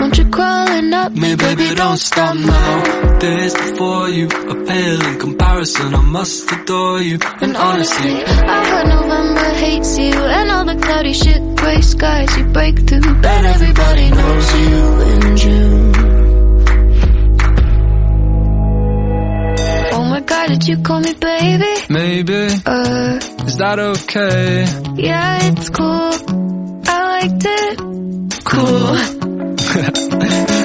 want you crawling up me, baby, don't stop now. Days before you are pale in comparison, I must adore you. And honestly, I heard November hates you, and all the cloudy shit, gray skies you break through. Bet everybody knows you in June. Oh my God, did you call me baby? Maybe, is that okay? Yeah, it's cool, I liked it. Cool.